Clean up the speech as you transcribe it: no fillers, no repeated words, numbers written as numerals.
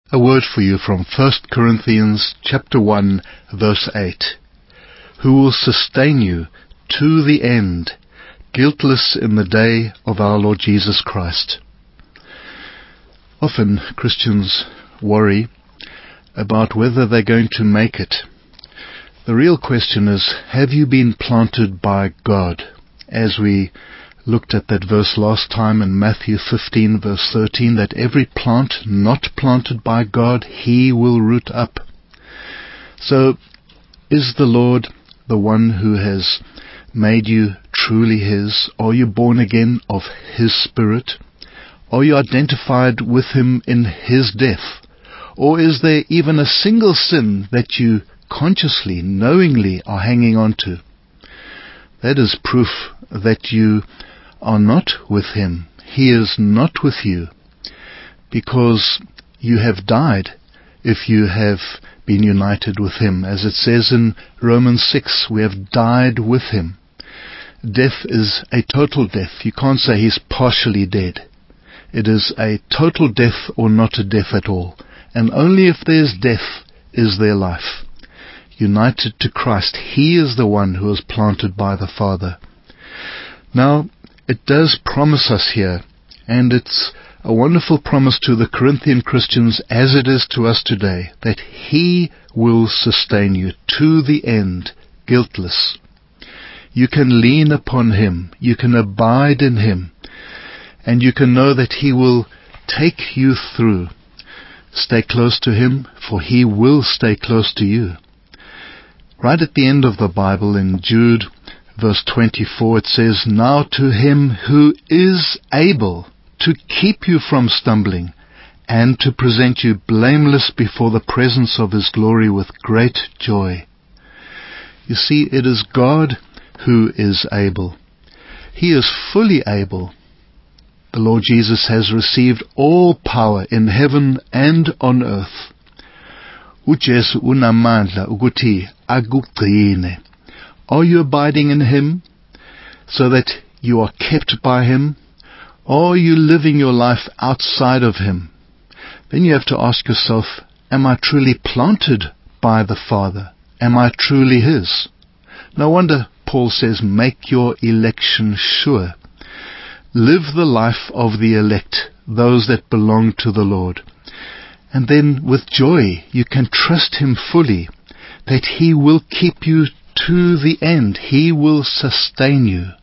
A word for you from 1 Corinthians chapter 1, verse 8. Who will sustain you to the end, guiltless in the day of our Lord Jesus Christ. Often Christians worry about whether they're going to make it. The real question is, have you been planted by God? As we looked at that verse last time in Matthew 15 verse 13, that every plant not planted by God, He will root up. So, is the Lord the one who has made you truly His? Are you born again of His Spirit? Are you identified with Him in His death? Or is there even a single sin that you consciously, knowingly are hanging on to? That is proof that you are not with Him. He is not with you, because you have died if you have been united with Him. As it says in Romans 6, we have died with Him. Death is a total death. You can't say He's partially dead. It is a total death or not a death at all. And only if there's death is there life. United to Christ, He is the one who is planted by the Father. Now, it does promise us here, and it's a wonderful promise to the Corinthian Christians as it is to us today, that He will sustain you to the end, guiltless. You can lean upon Him, you can abide in Him, and you can know that He will take you through. Stay close to Him, for He will stay close to you. Right at the end of the Bible, in Jude, verse 24, it says, Now to Him who is able to keep you from stumbling, and to present you blameless before the presence of His glory with great joy. You see, it is God who is able. He is fully able. The Lord Jesus has received all power in heaven and on earth. UJesu unamandla ukuthi akugcine. Are you abiding in Him so that you are kept by Him? Or are you living your life outside of Him? Then you have to ask yourself, am I truly planted by the Father? Am I truly His? No wonder Paul says, make your election sure. Live the life of the elect, those that belong to the Lord. And then with joy you can trust Him fully, that He will keep you to the end. He will sustain you.